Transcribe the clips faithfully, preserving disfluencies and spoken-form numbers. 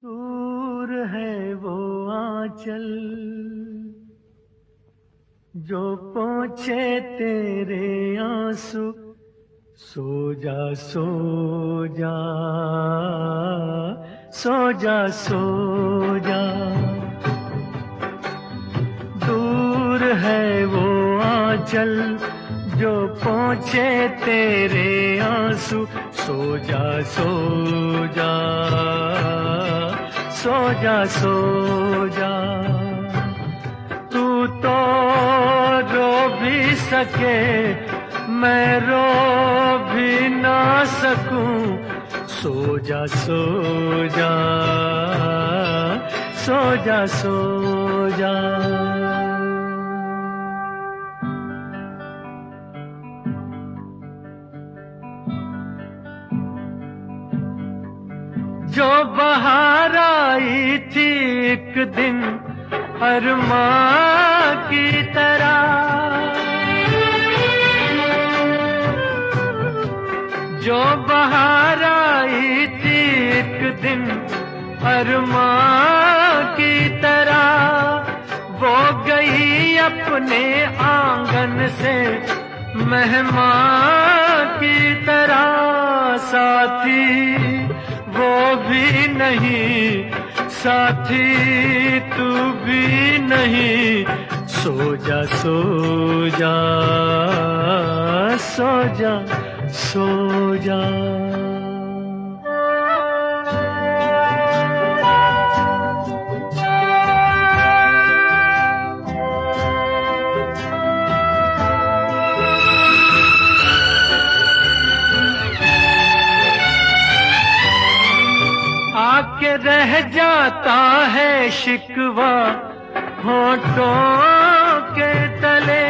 दूर है वो आंचल जो पोंछे तेरे आंसू। सो जा सो जा सो जा सो जा। दूर है वो आंचल जो पोंछे तेरे आंसू। सो जा सो जा सो जा सो जा। तू तो रो भी सके मैं रो भी ना सकूं। सो जा सो जा सो जा सो जा। जो बहार आई थी एक दिन अरमां की तरह। जो बहार आई थी एक दिन अरमां की तरह। वो गई अपने आंगन से मेहमान की तरह। साथी वो भी नहीं साथी तू भी नहीं। सो जा सो जा सो जा सो जा। आके रह जाता है शिकवा होठों के तले।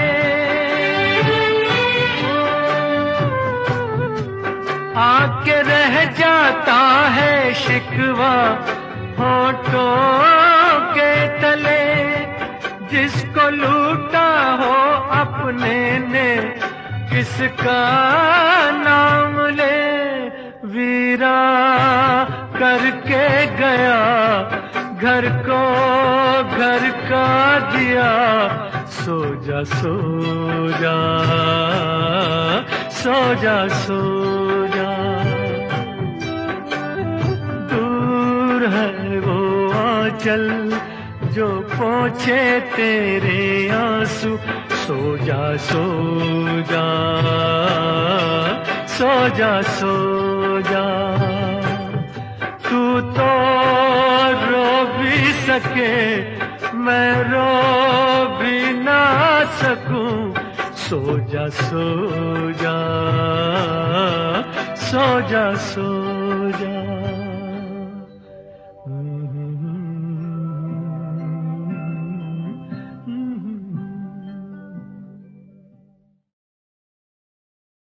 आके रह जाता है शिकवा होठों के तले। जिसको लूटा हो अपने ने किसका नाम ले। वीरा करके गया घर को घर का दिया। सो जा सो जा सो जा सो जा। दूर है वो आंचल जो पोंछे तेरे आंसू। सो जा सो जा सो जा सो जा। तू तो रो भी सके मैं रो भी ना सकूं। सो जा सो जा सो जा सो जा।